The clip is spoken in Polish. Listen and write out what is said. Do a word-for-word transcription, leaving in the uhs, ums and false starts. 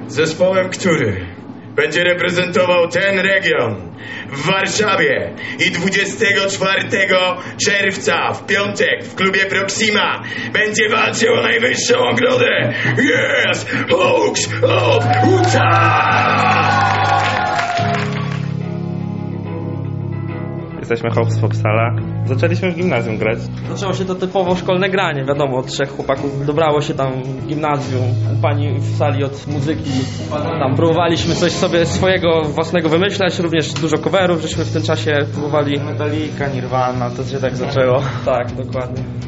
zespołem, który będzie reprezentował ten region w Warszawie i dwudziestego czwartego czerwca w piątek w klubie Proxima będzie walczył o najwyższą nagrodę. Yes! Hawks of Utah! Jesteśmy Hawks Foxala. Zaczęliśmy w gimnazjum grać. Zaczęło się to typowo szkolne granie, wiadomo, trzech chłopaków dobrało się tam w gimnazjum, u pani w sali od muzyki. Tam próbowaliśmy coś sobie swojego własnego wymyślać, również dużo coverów żeśmy w tym czasie próbowali. Metallica, Nirvana, to się tak zaczęło. Tak, dokładnie.